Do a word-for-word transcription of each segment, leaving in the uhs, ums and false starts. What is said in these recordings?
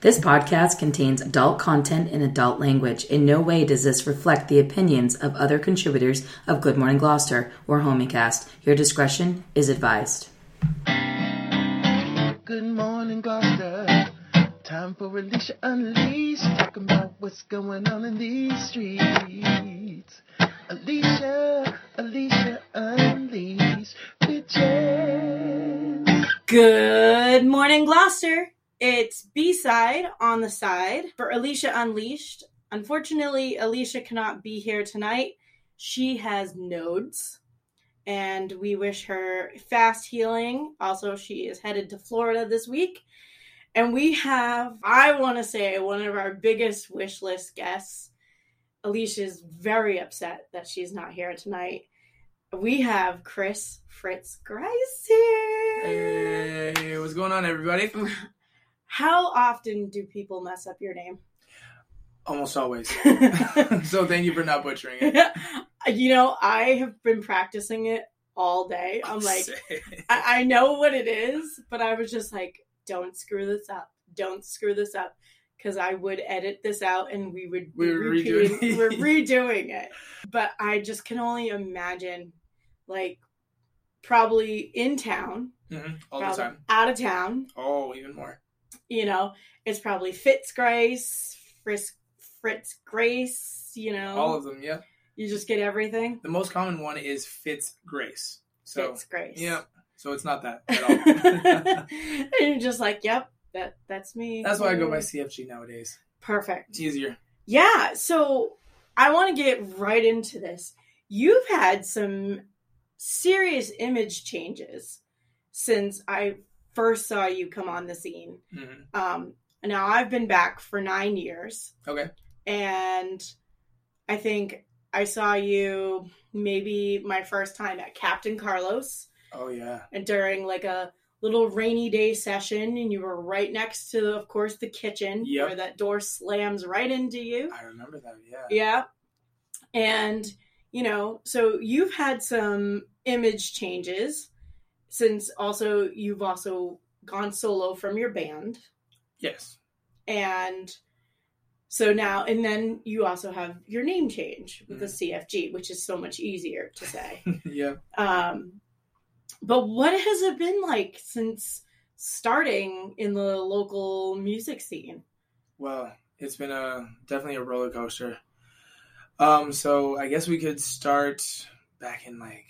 This podcast contains adult content and adult language. In no way does this reflect the opinions of other contributors of Good Morning Gloucester or Homiecast. Your discretion is advised. Good morning, Gloucester. Time for Alicia Unleashed. Talking about what's going on in these streets. Alicia, Alicia Unleashed. Bitches. Good morning, Gloucester. It's B-side on the side for Alicia Unleashed. Unfortunately, Alicia cannot be here tonight. She has nodes, and we wish her fast healing. Also, she is headed to Florida this week. And we have, I want to say, one of our biggest wish list guests. Alicia's very upset that she's not here tonight. We have Chris Fritz Grice here. Hey, what's going on, everybody? How often do people mess up your name? Almost always. So thank you for not butchering it. You know, I have been practicing it all day. I'm like, I, I know what it is, but I was just like, don't screw this up. Don't screw this up. Because I would edit this out and we would we were redoing it. We're redoing it. But I just can only imagine, like, probably in town. Mm-hmm. All the time. Out of town. Oh, even more. You know, it's probably Fitz Grace, Fritz, Fritz Grace, you know. All of them, yeah. You just get everything. The most common one is Fitz Grace. So, Fitz Grace. Yeah. So it's not that at all. And you're just like, yep, that that's me. That's why I go by C F G nowadays. Perfect. It's easier. Yeah. So I want to get right into this. You've had some serious image changes since I first saw you come on the scene. Mm-hmm. Um, now I've been back for nine years. Okay. And I think I saw you maybe my first time at Captain Carlos. Oh, yeah. And during like a little rainy day session, and you were right next to, of course, the kitchen. Yep. Where that door slams right into you. I remember that, yeah. Yeah. And, you know, so you've had some image changes. Since also, you've also gone solo from your band. Yes. And so now, and then you also have your name change with mm-hmm. the C F G, which is so much easier to say. Yeah. Um, but what has it been like since starting in the local music scene? Well, it's been a definitely a roller coaster. Um, so I guess we could start back in like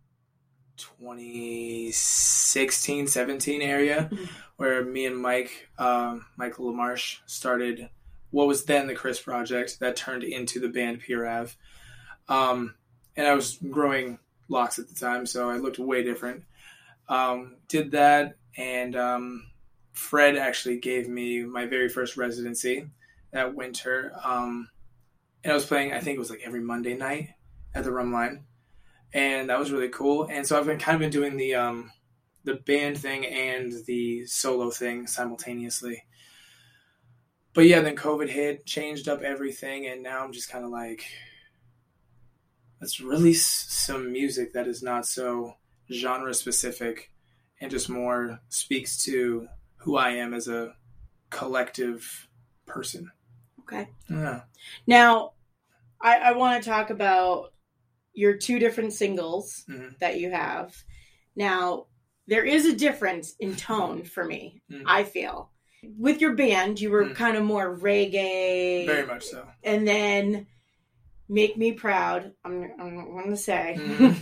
twenty sixteen, seventeen area, mm-hmm. where me and Mike, um, Michael LaMarche, started what was then the Chris Project that turned into the band Pure Ave. Um, and I was growing locks at the time, so I looked way different. Um, did that, and um, Fred actually gave me my very first residency that winter. Um, and I was playing, I think it was like every Monday night at the Rum Line. And that was really cool. And so I've been kind of been doing the um, the band thing and the solo thing simultaneously. But yeah, then COVID hit, changed up everything, and now I'm just kind of like, let's release some music that is not so genre specific and just more speaks to who I am as a collective person. Okay. Yeah. Now, I, I want to talk about your two different singles mm-hmm. that you have. Now, there is a difference in tone for me, mm-hmm. I feel. With your band, you were mm-hmm. kind of more reggae. Very much so. And then Make Me Proud, I'm, I'm going to say,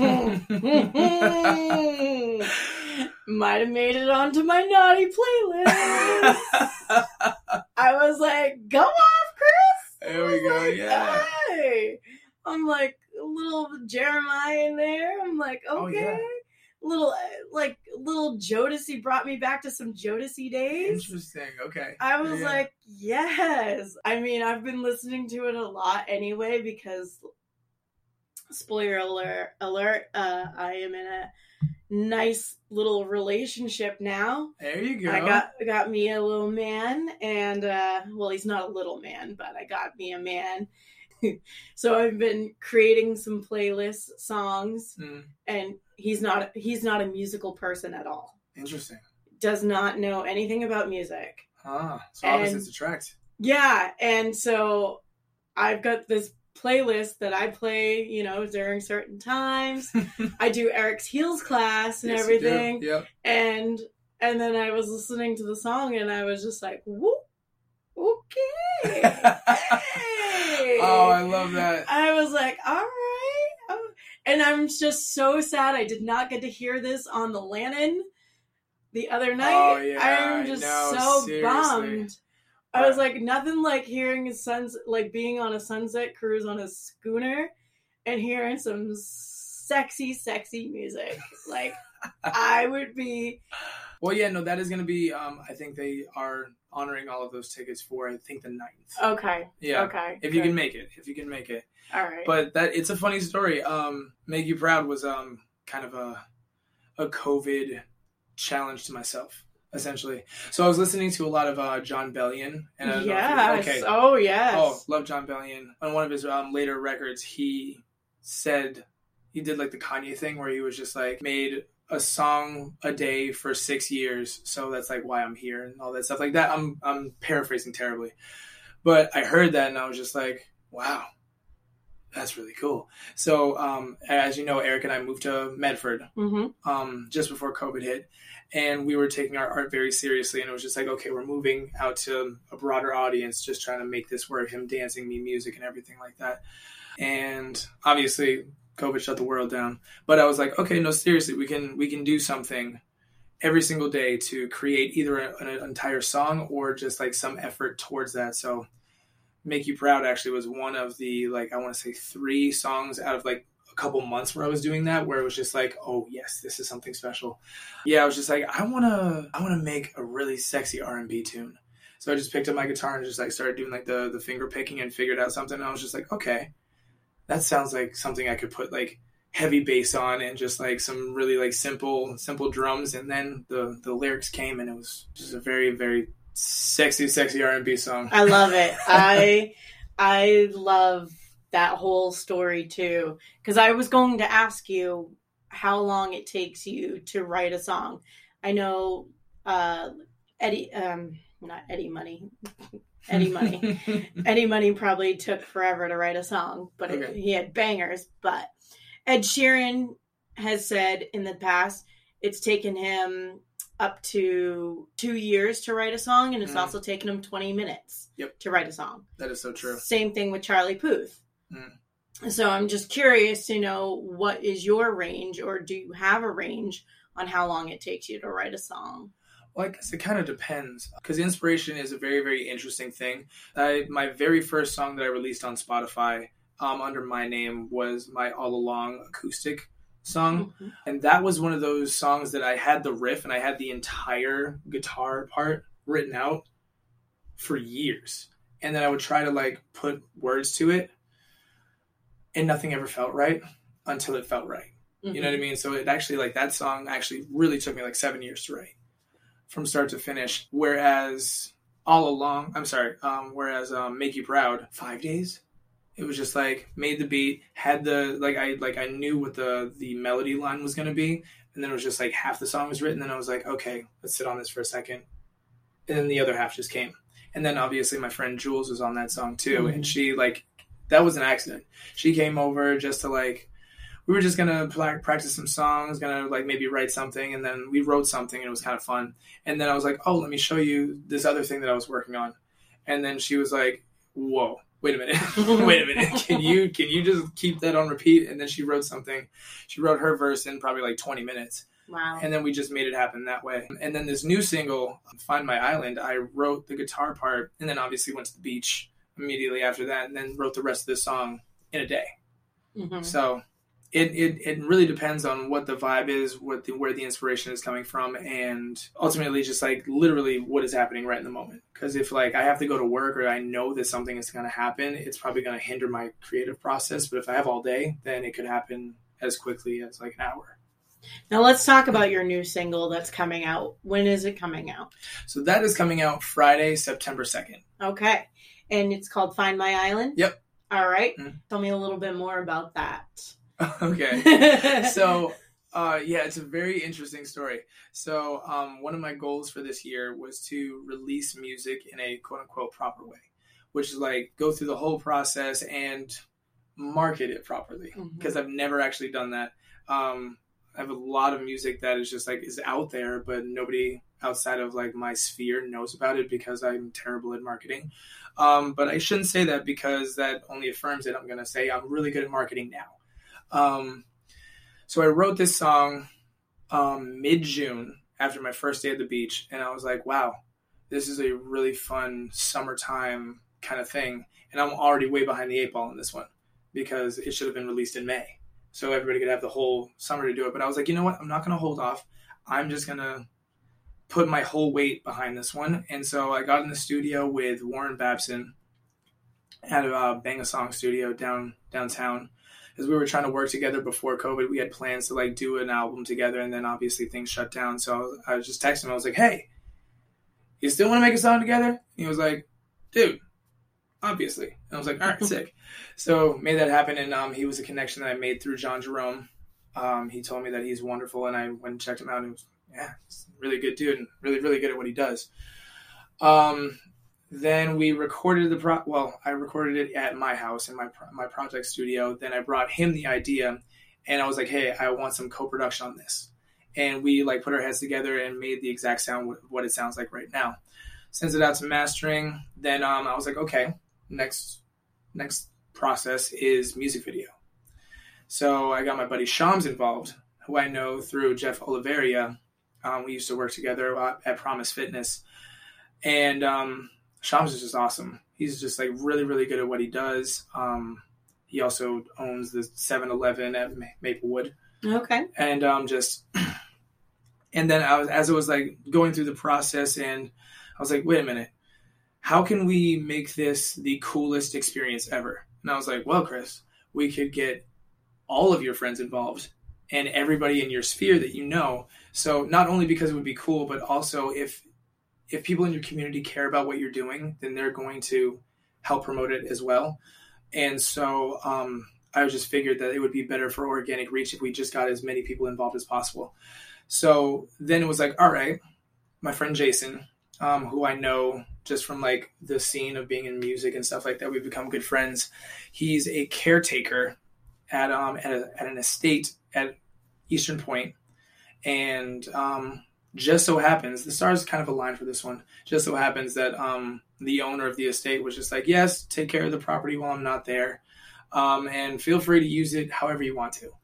mm-hmm. might have made it onto my naughty playlist. I was like, go off, Chris. There we go, like, yeah. Hey. I'm like, a little Jeremiah in there. I'm like, okay. Oh, yeah. Little, like, little Jodeci brought me back to some Jodeci days. Interesting, okay. I was yeah. like, yes. I mean, I've been listening to it a lot anyway because, spoiler alert, alert uh, I am in a nice little relationship now. There you go. I got got me a little man, and, uh, well, he's not a little man, but I got me a man. So I've been creating some playlist songs, mm. and he's not he's not a musical person at all. Interesting. Does not know anything about music. Ah, so opposites attract. Yeah, and so I've got this playlist that I play, you know, during certain times. I do Eric's Heels class and Yes, everything. You do. Yep. And and then I was listening to the song and I was just like, whoop, okay. Hey. Oh, I love that. I was like, all right. Oh. And I'm just so sad I did not get to hear this on the Lannon the other night. Oh, yeah, I'm just no, so seriously. bummed. I was like, nothing like hearing a suns like being on a sunset cruise on a schooner and hearing some sexy, sexy music. Like, I would be. Well, yeah, no, that is going to be, um, I think they are honoring all of those tickets for, I think, the ninth. Okay. Yeah. Okay. If good. you can make it. If you can make it. All right. But that it's a funny story. Um, Make You Proud was um kind of a a COVID challenge to myself, essentially. So I was listening to a lot of uh, John Bellion. And I don't know if yes. you- okay. Oh, yes. Oh, love John Bellion. On one of his um, later records, he said he did like the Kanye thing where he was just like made a song a day for six years. So that's like why I'm here and all that stuff like that. I'm I'm paraphrasing terribly, but I heard that and I was just like, wow, that's really cool. So um, as you know, Eric and I moved to Medford Mm-hmm. um, just before COVID hit. And we were taking our art very seriously. And it was just like, okay, we're moving out to a broader audience, just trying to make this work, him dancing, me music and everything like that. And obviously COVID shut the world down. But I was like, okay, no, seriously, we can we can do something every single day to create either a, an entire song or just like some effort towards that. So Make You Proud actually was one of the, like, I want to say three songs out of like a couple months where I was doing that, where it was just like, oh yes, this is something special. Yeah, I was just like, I want to I want to make a really sexy R and B tune. So I just picked up my guitar and just like started doing like the, the finger picking and figured out something. And I was just like, okay, that sounds like something I could put like heavy bass on and just like some really like simple, simple drums. And then the, the lyrics came and it was just a very, very sexy, sexy R and B song. I love it. I I love that whole story too. Because I was going to ask you how long it takes you to write a song. I know uh, Eddie, um, not Eddie Money. Eddie Money. Eddie Money probably took forever to write a song, but Okay. it, he had bangers. But Ed Sheeran has said in the past it's taken him up to two years to write a song, and it's Mm. also taken him twenty minutes Yep. to write a song. That is so true. Same thing with Charlie Puth. Mm. So I'm just curious to know, what is your range, or do you have a range on how long it takes you to write a song? Well, I guess it kind of depends, because inspiration is a very, very interesting thing. I, my very first song that I released on Spotify um, under my name was my All Along acoustic song. Mhm. And that was one of those songs that I had the riff and I had the entire guitar part written out for years. And then I would try to like put words to it and nothing ever felt right until it felt right. You know what I mean? So it actually, like, that song actually really took me like seven years to write from start to finish. Whereas All Along, I'm sorry, um, whereas um, Make You Proud, five days. It was just like, made the beat, had the, like I like I knew what the, the melody line was going to be. And then it was just like half the song was written. And I was like, okay, let's sit on this for a second. And then the other half just came. And then obviously my friend Jules was on that song too. Mm-hmm. And she, like, that was an accident. She came over just to like, we were just going to practice some songs, going to like maybe write something. And then we wrote something and it was kind of fun. And then I was like, oh, let me show you this other thing that I was working on. And then she was like, whoa, wait a minute. wait a minute. Can you, can you just keep that on repeat? And then she wrote something. She wrote her verse in probably like twenty minutes. Wow. And then we just made it happen that way. And then this new single, Find My Island, I wrote the guitar part and then obviously went to the beach immediately after that and then wrote the rest of the song in a day. Mm-hmm. So it, it, it really depends on what the vibe is, what the, where the inspiration is coming from, and ultimately just like literally what is happening right in the moment. Because if like I have to go to work or I know that something is going to happen, it's probably going to hinder my creative process. But if I have all day, then it could happen as quickly as like an hour. Now let's talk about your new single that's coming out. When is it coming out? So that is coming out Friday, September second. Okay. And it's called Find My Island? Yep. All right. Mm. Tell me a little bit more about that. Okay. So Uh, yeah, it's a very interesting story. So, um, one of my goals for this year was to release music in a quote unquote proper way, which is like go through the whole process and market it properly. Because mm-hmm. I've never actually done that. Um, I have a lot of music that is just like is out there, but nobody outside of like my sphere knows about it because I'm terrible at marketing. Um, but I shouldn't say that because that only affirms it. I'm going to say I'm really good at marketing now. Um, so I wrote this song um, mid-June after my first day at the beach. And I was like, wow, this is a really fun summertime kind of thing. And I'm already way behind the eight ball on this one because it should have been released in May. So everybody could have the whole summer to do it. But I was like, you know what? I'm not going to hold off. I'm just going to put my whole weight behind this one. And so I got in the studio with Warren Babson at a uh, Bang a Song studio down downtown. As we were trying to work together before COVID, we had plans to like do an album together. And then obviously things shut down. So I was, I was just texting him. I was like, hey, you still want to make a song together? And he was like, dude, obviously. And I was like, all right, sick. So made that happen. And um, he was a connection that I made through John Jerome. Um, he told me that he's wonderful. And I went and checked him out and he was yeah, he's a really good dude and really, really good at what he does. Um, then we recorded the pro. Well, I recorded it at my house in my my project studio. Then I brought him the idea, and I was like, "Hey, I want some co-production on this." And we like put our heads together and made the exact sound what it sounds like right now. Sends it out to mastering. Then um, I was like, "Okay, next next process is music video." So I got my buddy Shams involved, who I know through Jeff Oliveria. Um, we used to work together at Promise Fitness. And um, Shams is just awesome. He's just like really, really good at what he does. Um, he also owns the seven eleven at Maplewood. Okay. And um, just, and then I was, as it was like going through the process and I was like, wait a minute, how can we make this the coolest experience ever? And I was like, well, Chris, we could get all of your friends involved and everybody in your sphere that you know. So not only because it would be cool, but also if if people in your community care about what you're doing, then they're going to help promote it as well. And so um, I just figured that it would be better for organic reach if we just got as many people involved as possible. So then it was like, all right, my friend Jason, um, who I know just from like the scene of being in music and stuff like that, we've become good friends. He's a caretaker at um at, a, at an estate at Eastern Point. And um, just so happens, the stars kind of aligned for this one. Just so happens that um, the owner of the estate was just like, yes, take care of the property while I'm not there. Um, and feel free to use it however you want to.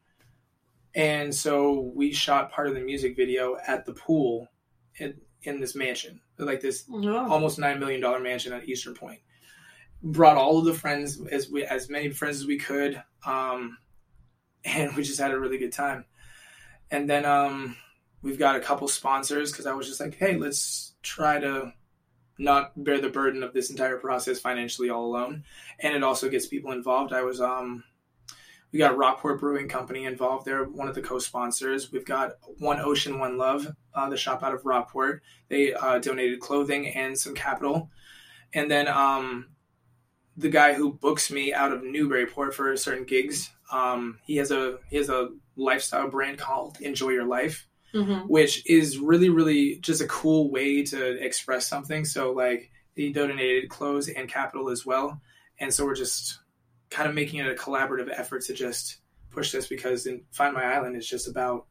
And so we shot part of the music video at the pool in, in this mansion, like this oh. almost nine million dollars mansion at Eastern Point. Brought all of the friends, as we, as many friends as we could. Um, and we just had a really good time. And then um, we've got a couple sponsors because I was just like, hey, let's try to not bear the burden of this entire process financially all alone. And it also gets people involved. I was, um, we got Rockport Brewing Company involved. They're one of the co-sponsors. We've got One Ocean, One Love, uh, the shop out of Rockport. They uh, donated clothing and some capital. And then um, the guy who books me out of Newburyport for certain gigs, um, he has a he has a lifestyle brand called Enjoy Your Life, mm-hmm. which is really, really just a cool way to express something. So like he donated clothes and capital as well. And so we're just kind of making it a collaborative effort to just push this because in Find My Island is just about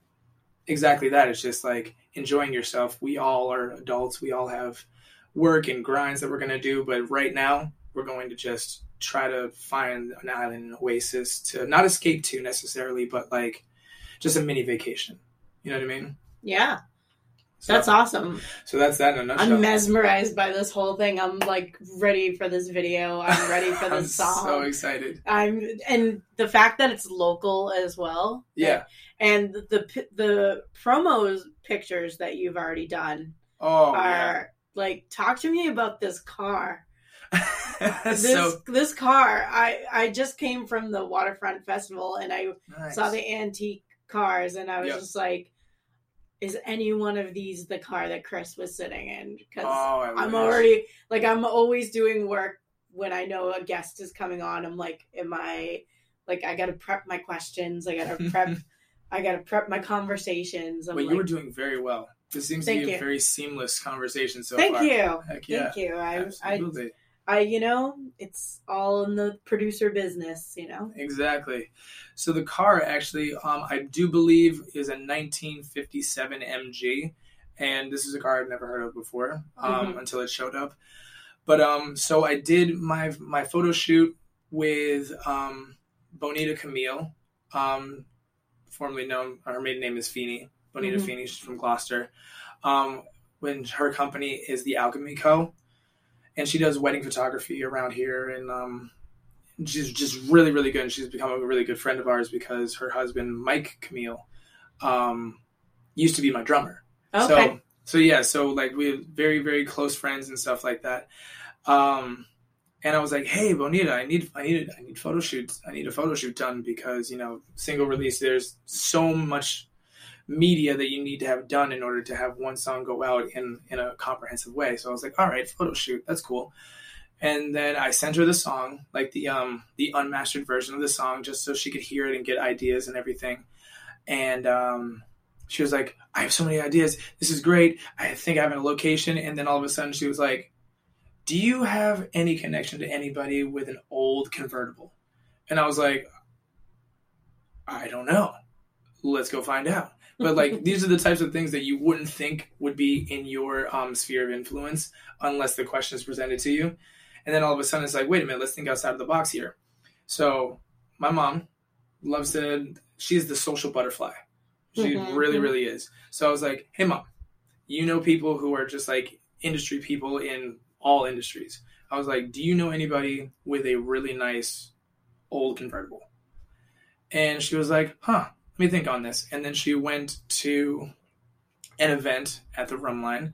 exactly that. It's just like enjoying yourself. We all are adults. We all have work and grinds that we're going to do. But right now we're going to just try to find an island, an oasis to not escape to necessarily, but like just a mini vacation. You know what I mean? Yeah. So, that's awesome. So that's that in a nutshell. I'm mesmerized by this whole thing. I'm like ready for this video. I'm ready for this I'm song. So excited. I'm and the fact that it's local as well. Yeah. And the the, the promos pictures that you've already done oh, are yeah. like, talk to me about this car. this so, this car, I, I just came from the Waterfront Festival and I nice. saw the antique cars and I was yep. just like, is any one of these the car that Chris was sitting in? Because oh, I'm already, like, I'm always doing work when I know a guest is coming on. I'm like, am I, like, I got to prep my questions. I got to prep I got to prep my conversations. I'm But like, you were doing very well. This seems to Thank be a you. very seamless conversation so Thank far. you. Heck yeah. Thank you. I, I, Absolutely. I, you know, it's all in the producer business, you know? Exactly. So the car actually, um, I do believe, is a nineteen fifty-seven M G. And this is a car I've never heard of before um, Mhm. until it showed up. But um, so I did my my photo shoot with um, Bonita Camille, um, formerly known, her maiden name is Feeney. Bonita Mhm. Feeney, she's from Gloucester. Um, when her company is the Alchemy Co. And she does wedding photography around here, and um, she's just really, really good. And she's become a really good friend of ours because her husband, Mike Camille, um, used to be my drummer. Okay. So, so yeah, so like we have very, very close friends and stuff like that. Um, and I was like, hey, Bonita, I need, I need, I need photo shoots. I need a photo shoot done because, you know, single release, there's so much media that you need to have done in order to have one song go out in, in a comprehensive way. So I was like, all right, photo shoot. That's cool. And then I sent her the song, like the, um, the unmastered version of the song, just so she could hear it and get ideas and everything. And, um, she was like, I have so many ideas. This is great. I think I have a location. And then all of a sudden she was like, do you have any connection to anybody with an old convertible? And I was like, I don't know. Let's go find out. But like, these are the types of things that you wouldn't think would be in your um, sphere of influence unless the question is presented to you. And then all of a sudden it's like, wait a minute, let's think outside of the box here. So my mom loves to, she's the social butterfly. She Mhm. really, really is. So I was like, hey mom, you know people who are just like industry people in all industries. I was like, do you know anybody with a really nice old convertible? And she was like, huh, let me think on this. And then she went to an event at the Rum Line,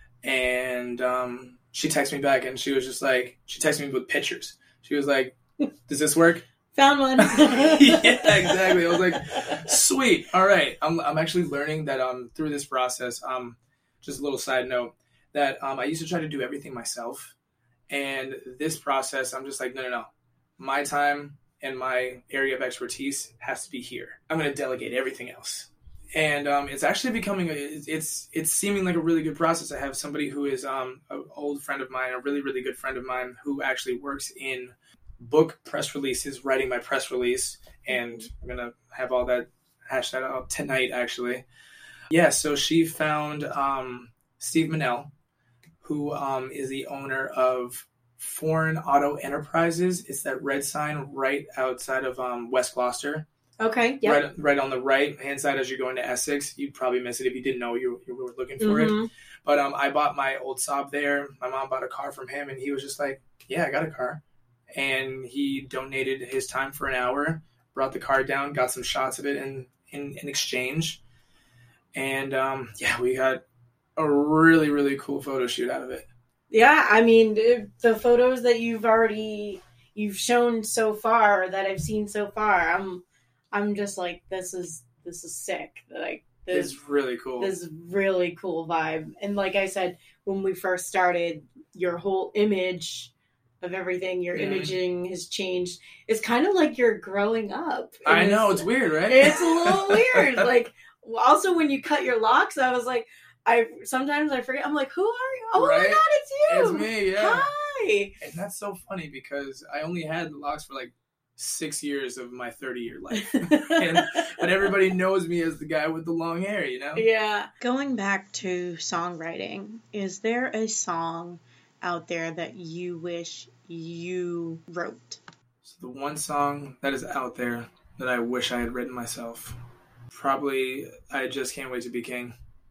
and um, she texted me back, and she was just like, she texted me with pictures. She was like, does this work? Found one. Yeah, exactly. I was like, sweet. All right. I'm, I'm actually learning that um, through this process, um, just a little side note, that um, I used to try to do everything myself. And this process, I'm just like, no, no, no. My time and my area of expertise has to be here. I'm going to delegate everything else. And um, it's actually becoming, a, it's it's seeming like a really good process. I have somebody who is um, an old friend of mine, a really, really good friend of mine who actually works in book press releases, writing my press release. And I'm going to have all that hashed out tonight, actually. Yeah, so she found um, Steve Manel, who um, is the owner of Foreign Auto Enterprises. It's that red sign right outside of um, West Gloucester. Okay, yeah. Right, right on the right hand side as you're going to Essex. You'd probably miss it if you didn't know you, you were looking for Mhm. it. But um, I bought my old Saab there. My mom bought a car from him, and he was just like, yeah, I got a car. And he donated his time for an hour, brought the car down, got some shots of it in, in, in exchange. And um, yeah, we got a really, really cool photo shoot out of it. Yeah, I mean, the- the photos that you've already, you've shown so far, that I've seen so far, I'm, I'm just like, this is, this is sick. Like, this, It's really cool. this really cool vibe. And like I said, when we first started, your whole image of everything, your Mhm. imaging has changed. It's kind of like you're growing up. I And know, it's weird, right? It's a little weird. Like, also when you cut your locks, I was like, I sometimes I forget. I'm like, who are you? Oh Right? my god, it's you! It's me, yeah. Hi. And that's so funny because I only had the locks for like six years of my thirty-year life. and, but everybody knows me as the guy with the long hair, you know? Yeah. Going back to songwriting, is there a song out there that you wish you wrote? So the one song that is out there that I wish I had written myself, probably I Just Can't Wait to Be King.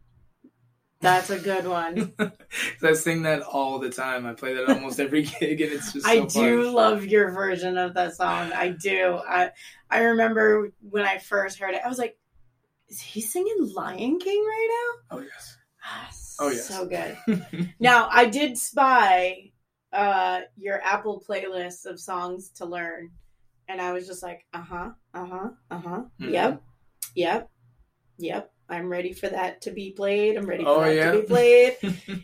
That's a good one. I sing that all the time. I play that at almost every gig, and it's just so I fun. do love your version of that song. I do. I I remember when I first heard it, I was like, is he singing Lion King right now? Oh, yes. Ah, Oh, yes. So good. Now, I did spy uh, your Apple playlist of songs to learn, and I was just like, uh-huh, uh-huh, uh-huh, Mhm. yep, yep, yep. I'm ready for that to be played. I'm ready for Oh, that yeah? to be played.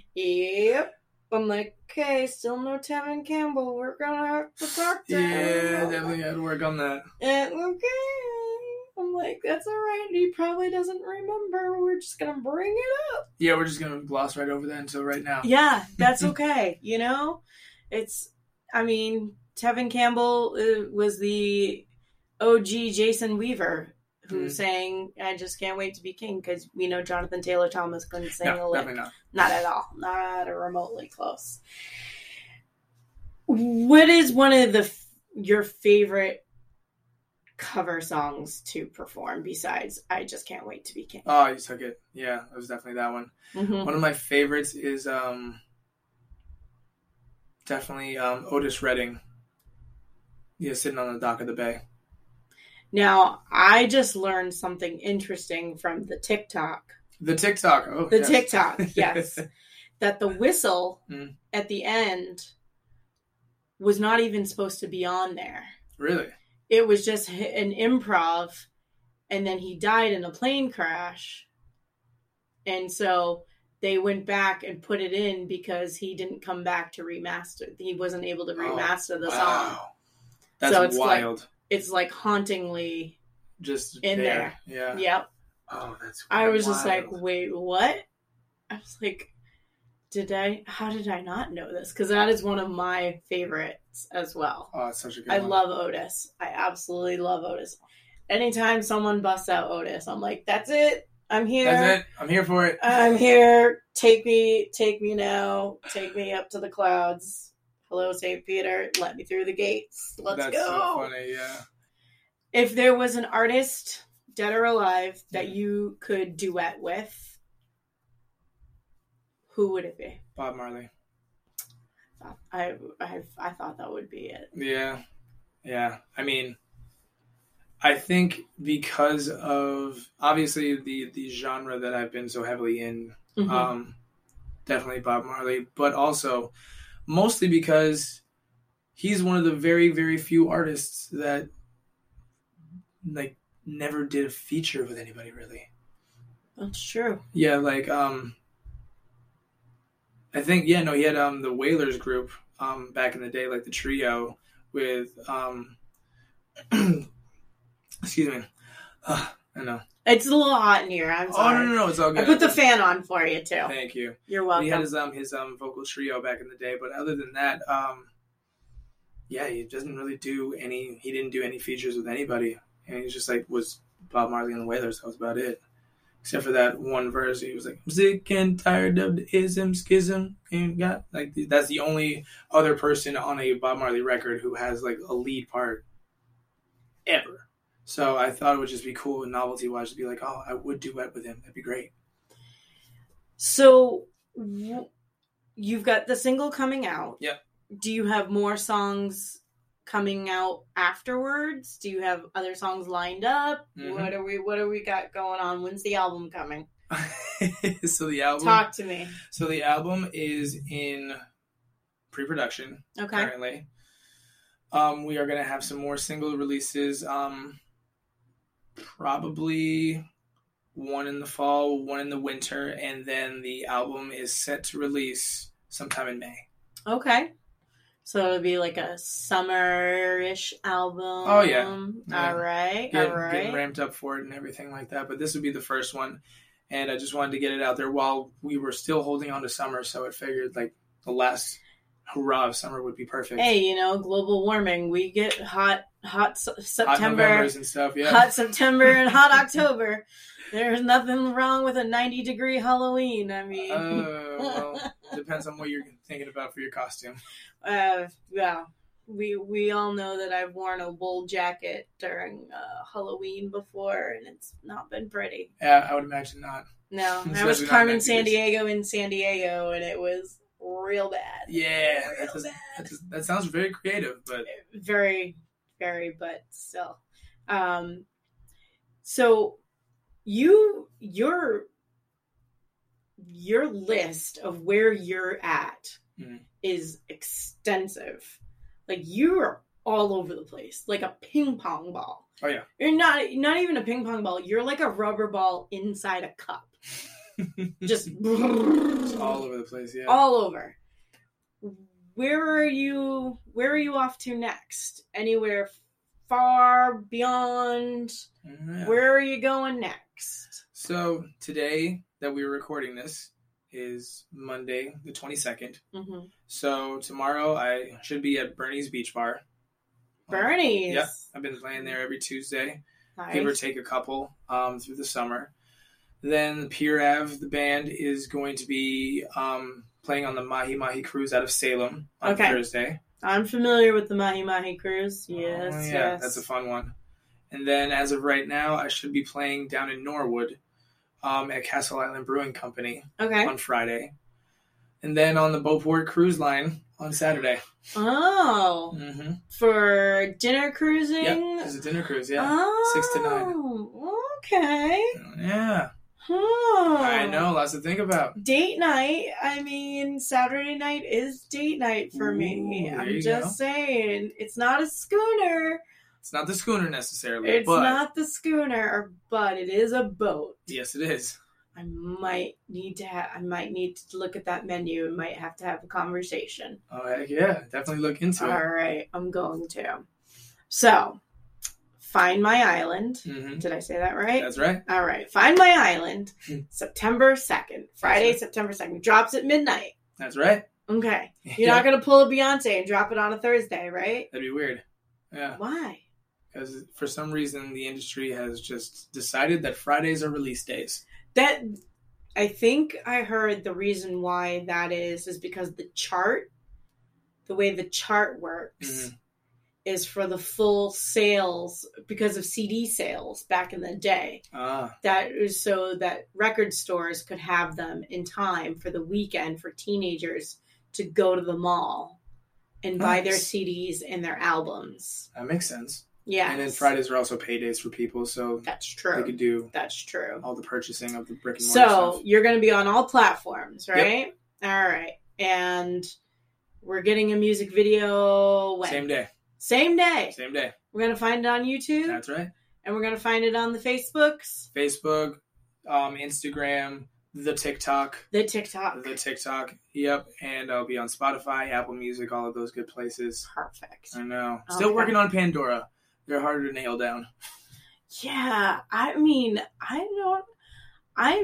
Yep. I'm like, okay, still no Tevin Campbell. We're gonna have to talk to Yeah, him. definitely had to work on that. And, okay. I'm like, that's all right. He probably doesn't remember. We're just gonna bring it up. Yeah, we're just gonna gloss right over that until right now. Yeah, that's okay. You know, it's. I mean, Tevin Campbell uh, was the O G Jason Weaver who Mm. sang "I Just Can't Wait to Be King" because we know Jonathan Taylor Thomas couldn't sing No, a lick. definitely not. Not at all. Not remotely close. What is one of the your favorite cover songs to perform besides "I Just Can't Wait to Be King"? Oh, you took it. Yeah, it was definitely that one. Mm-hmm. One of my favorites is um, definitely um, Otis Redding. Yeah, sitting on the dock of the bay. Now, I just learned something interesting from the TikTok. The TikTok. Oh, The yes. TikTok, yes. That the whistle Mm. at the end was not even supposed to be on there. Really? It was just an improv, and then he died in a plane crash. And so they went back and put it in because he didn't come back to remaster. He wasn't able to remaster the wow. song. That's So it's wild. Like, it's like hauntingly Just in there. there. Yeah. Yep. Oh, that's I was just wild. like, wait, what? I was like, did I, how did I not know this? Because that is one of my favorites as well. Oh, it's such a good I one. love Otis. I absolutely love Otis. Anytime someone busts out Otis, I'm like, that's it. I'm here. That's it. I'm here for it. I'm here. Take me, take me now. Take me up to the clouds. Hello, Saint Peter. Let me through the gates. Let's That's go. so funny, yeah. If there was an artist, dead or alive, that Yeah. you could duet with, who would it be? Bob Marley. I I I thought that would be it. Yeah. Yeah. I mean, I think because of obviously the, the genre that I've been so heavily in, Mhm. um, definitely Bob Marley, but also mostly because he's one of the very, very few artists that like never did a feature with anybody really. That's true. Yeah, like um I think yeah, no, he had um the Wailers group um back in the day, like the trio with um excuse me. Uh, I know. It's a little hot in here. I'm Oh sorry. no, no, no, it's all good. I put the fan on for you too. Thank you. You're He welcome. had his um his um vocal trio back in the day, but other than that, um yeah, he doesn't really do any he didn't do any features with anybody. And he just like was Bob Marley and the Wailers, that was about it. Except for that one verse, he was like, "I'm sick and tired of the ism, schism, and got like that's the only other person on a Bob Marley record who has like a lead part ever. So I thought it would just be cool and novelty wise to be like, oh, I would duet with him. That'd be great. So w- you've got the single coming out. Yep. Do you have more songs coming out afterwards? Do you have other songs lined up? Mhm. What are we what are we got going on? When's the album coming? so the album, Talk to me. so the album is in pre-production Okay. currently. Um, we are going to have some more single releases. Um, probably one in the fall, one in the winter, and then the album is set to release sometime in May. Okay. So it'll be like a summer-ish album. Oh, yeah. Yeah. All right. Get, all right. Getting ramped up for it and everything like that. But this would be the first one, and I just wanted to get it out there while we were still holding on to summer. So I figured like the last hurrah of summer would be perfect. Hey, you know, global warming. We get hot, hot S- Hot September, Novembers and stuff. Yeah. hot September, and hot October. There's nothing wrong with a ninety degree Halloween. I mean, Uh, well, depends on what you're thinking about for your costume. uh, yeah, we we all know that I've worn a wool jacket during uh, Halloween before, and it's not been pretty. Yeah, I would imagine not. No, I Especially was not Carmen next San year's. Diego in San Diego, and it was real bad. Yeah, Real that, does, bad. that, does, that sounds very creative, but Very, very, but still. Um, so you your your list of where you're at Mhm. is extensive. Like you are all over the place, like a ping pong ball. oh yeah. You're not not even a ping pong ball. You're like a rubber ball inside a cup. Just It's all over the place. Yeah. all over. Where are you? Where are you off to next? Anywhere far beyond. Yeah. Where are you going next? So today that we were recording this is Monday the twenty-second. Mm-hmm. So tomorrow I should be at Bernie's Beach Bar. Bernie's. Yep, I've been playing there every Tuesday. Nice. Give or take a couple um, through the summer. Then Pier Ave, the band, is going to be um, playing on the Mahi Mahi Cruise out of Salem on Okay. Thursday. I'm familiar with the Mahi Mahi Cruise. Yes, Oh, yeah, yes. that's a fun one. And then as of right now, I should be playing down in Norwood um, at Castle Island Brewing Company Okay. on Friday. And then on the Beauport Cruise Line on Saturday. Oh. Mm-hmm. For dinner cruising? Yep, it's a dinner cruise, yeah. Oh. Six to nine. Okay. Yeah. Huh. I know, lots to think about. Date night. I mean, Saturday night is date night for me. Ooh, there I'm you just go. saying. It's not a schooner. It's not the schooner necessarily, It's but not the schooner, but it is a boat. yes, it is. I might need to have, I might need to look at that menu and might have to have a conversation. Oh, heck yeah. Definitely look into All it. right, I'm going to. So, Find My Island. Mm-hmm. Did I say that right? That's right. All right, Find My Island, September second. Friday, That's right. September second. Drops at midnight. That's right. Okay. You're Yeah. not going to pull a Beyonce and drop it on a Thursday, right? That'd be weird. Yeah. Why? Because for some reason, the industry has just decided that Fridays are release days. That I think I heard the reason why that is is because the chart, the way the chart works, Mhm. is for the full sales because of C D sales back in the day. Ah, That is so that record stores could have them in time for the weekend for teenagers to go to the mall and buy their Nice. C Ds and their albums. that makes sense. Yeah, And then Fridays are also paydays for people, so That's they true. could do That's true. all the purchasing of the brick and mortar So stuff. you're going to be on all platforms, right? All right. And we're getting a music video when? Same day. Same day. Same day. We're going to find it on YouTube. That's right. And we're going to find it on the Facebooks, Facebook, um, Instagram, the TikTok. the TikTok. The TikTok. Yep. And I'll be on Spotify, Apple Music, all of those good places. Perfect. I know. Still Okay. working on Pandora. They're harder to nail down. Yeah, I mean, I don't, I,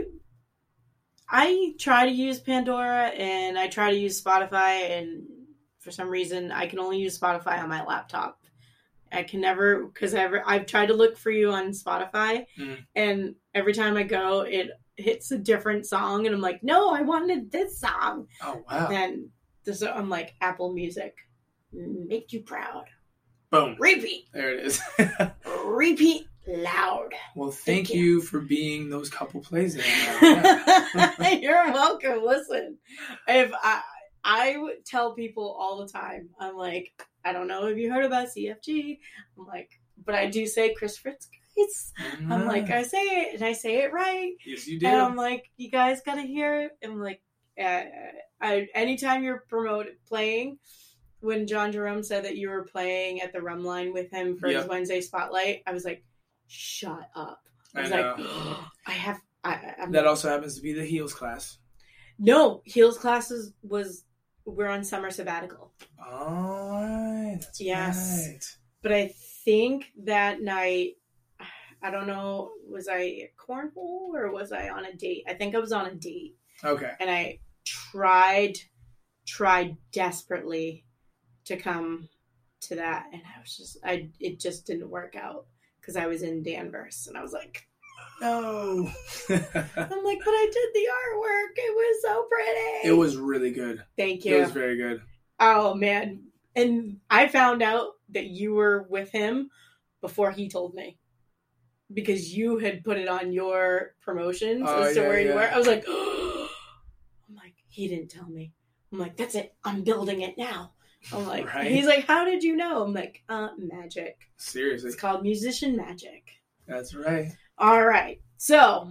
I try to use Pandora and I try to use Spotify, and for some reason I can only use Spotify on my laptop. I can never, because I've, I've tried to look for you on Spotify, Mm. and every time I go, it hits a different song, and I'm like, no, I wanted this song. Oh, wow. And this, I'm like, Apple Music, make you proud. Boom. Repeat, There it is. repeat loud. Well, thank Thank you. you. for being those couple plays in there. You're welcome. Listen, if I I would tell people all the time, I'm like, I don't know if you heard about C F G. I'm like, but I do say Chris Fritz guys. I'm like, I say it and I say it right. yes, you do. And I'm like, you guys gotta hear it. I'm like, uh, I anytime you're promoting playing. When John Jerome said that you were playing at the Rum Line with him for Yep. his Wednesday Spotlight, I was like, shut up. I I was know. like, I have, I, I'm That also happens to be the heels class. No, heels classes was we're on summer sabbatical. All right. That's Yes. right. But I think that night, I don't know, was I at cornhole or was I on a date? I think I was on a date, Okay. and I tried, tried desperately to come to that, and I was just, I it just didn't work out because I was in Danvers, and I was like, No. I'm like, but I did the artwork. It was so pretty. It was really good. Thank It you. was very good. Oh man. And I found out that you were with him before he told me. Because you had put it on your promotions Oh, as to yeah, where you yeah. were. I was like, I'm like, he didn't tell me. I'm like, that's it. I'm building it now. I'm like, Right. he's like, how did you know? I'm like, uh, magic. Seriously. It's called musician magic. That's right. All right. So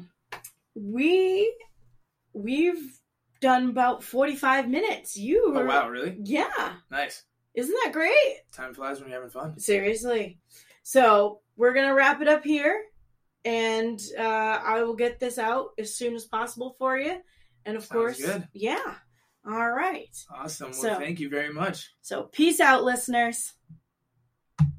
we we've done about forty-five minutes. You Oh, were, wow. Really? yeah. Nice. Isn't that great? Time flies when you're having fun. Seriously. So we're gonna wrap it up here, and uh, I will get this out as soon as possible for you. And of Sounds course, good. yeah. All right. Awesome. Well, So- thank you very much. So peace out, listeners.